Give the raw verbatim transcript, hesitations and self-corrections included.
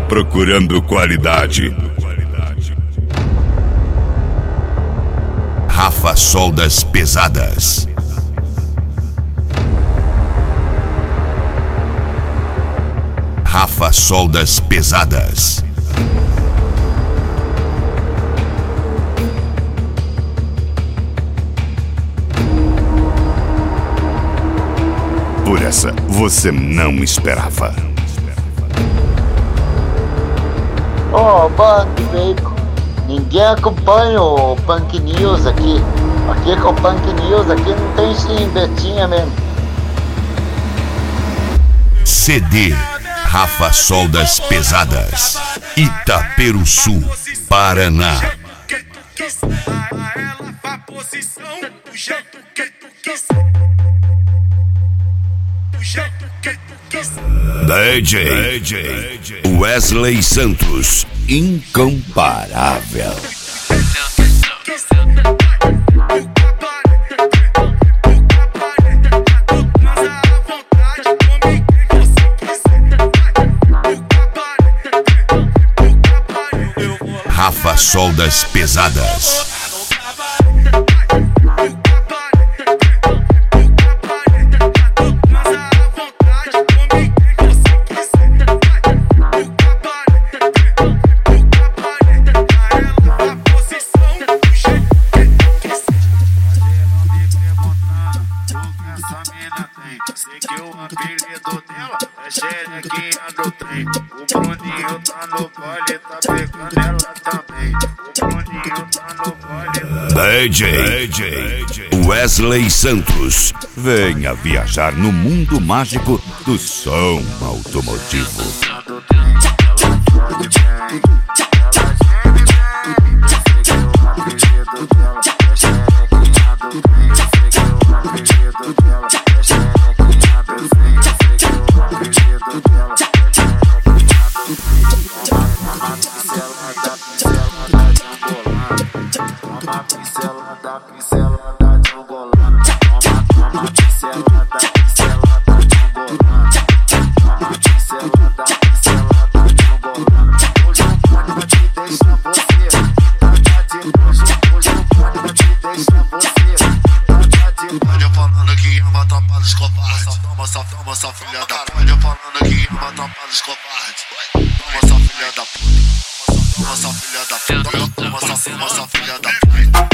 procurando qualidade. Rafa Soldas Pesadas. Rafa Soldas Pesadas. Por essa você não esperava. Ô, Punk Bacon, ninguém acompanha o Punk News aqui. Aqui com o Punk News, aqui não tem sim, Betinha mesmo. C D Rafa Soldas Pesadas, Itaperuçu, Paraná. D J Wesley Santos, incomparável. Rafa Soldas Pesadas. Sei que o apelido dela é xerequinha do trem. O Bruninho tá no baile, tá pegando ela também. O Bruninho tá no baile. D J Wesley Santos, venha viajar no mundo mágico do som automotivo. Toma pincelada, pincelada de angolano. Toma pincelada, pincelada de angolano. Toma pincelada, pincelada de angolano. Hoje eu pode te deixar você. Tá de hoje, hoje eu pode te deixar você. Tá de olha falando que ama tropa dos covardes. Toma só, toma só filha da puta. Olha falando que ama tropa dos covardes. Toma só filha da puta. Toma só filha da puta. Toma só, toma só filha da puta.